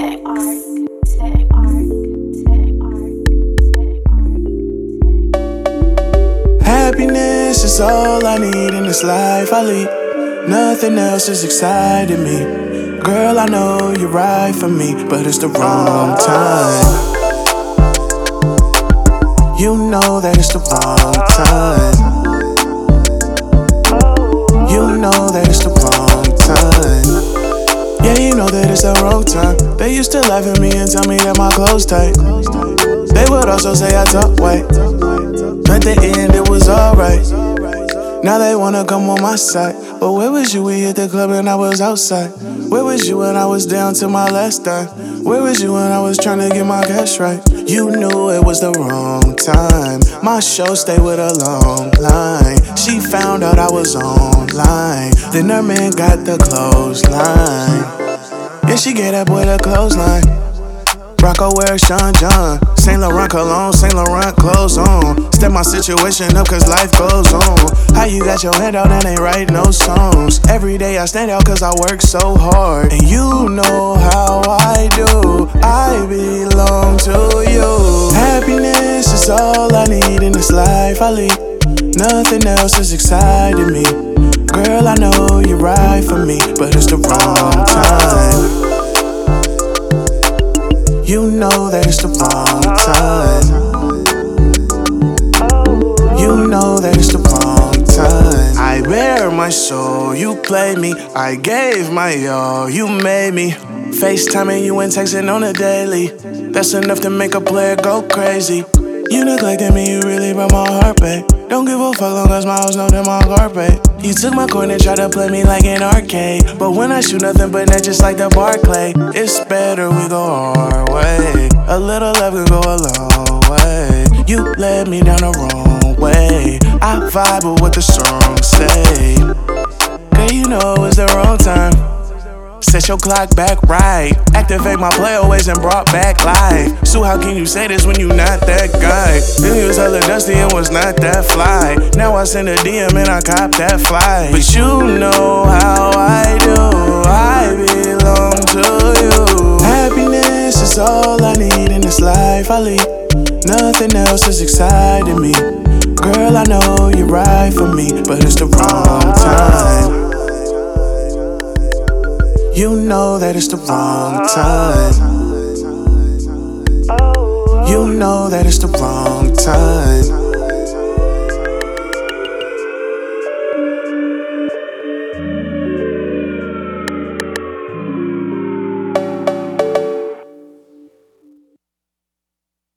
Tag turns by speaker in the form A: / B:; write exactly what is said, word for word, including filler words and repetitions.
A: Happiness is all I need in this life I lead. Nothing else is exciting me. Girl, I know you're right for me, but it's the wrong time. You know that it's the wrong time. You know that it's the wrong time. Yeah, you know that it's the wrong time. They used to laugh at me and tell me that my clothes tight. They would also say I talk white. At the end it was alright. Now they wanna come on my side. But where was you? We hit the club and I was outside. Where was you when I was down to my last dime? Where was you when I was trying to get my cash right? You knew it was the wrong time. My show stayed with a long line. She found out I was online. Then her man got the clothesline. Yeah, she gave that boy the clothesline. Rocco wear Sean John, Saint Laurent cologne, Saint Laurent clothes on. Step my situation up cause life goes on. How you got your head out and ain't write no songs? Every day I stand out cause I work so hard. And you know how I do, I belong to you. Happiness is all I need in this life I lead. Nothing else is exciting me. Girl, I know you're right for me, but it's the wrong time. You know that it's the wrong time. You know that it's the wrong time. I bear my soul, you played me. I gave my all, you made me. FaceTiming you and texting on a daily. That's enough to make a player go crazy. You neglected me, you really brought my heart back. Don't give a fuck long as my hoes know that my carpet. You took my coin and tried to play me like an arcade. But when I shoot nothing but net just like the Barclay. It's better we go our way. A little love can go a long way. You led me down the wrong way. I vibe with what the songs say. Girl, you know it's the wrong time. Set your clock back right. Activate my play always and brought back life. So how can you say this when you not that guy? Then you was hella dusty and was not that fly. Now I send a D M and I cop that fly. But you know how I do, I belong to you. Happiness is all I need in this life I lead. Nothing else is exciting me. Girl, I know you're right for me, but it's the wrong time. You know that it's the wrong time. You know that it's the wrong time.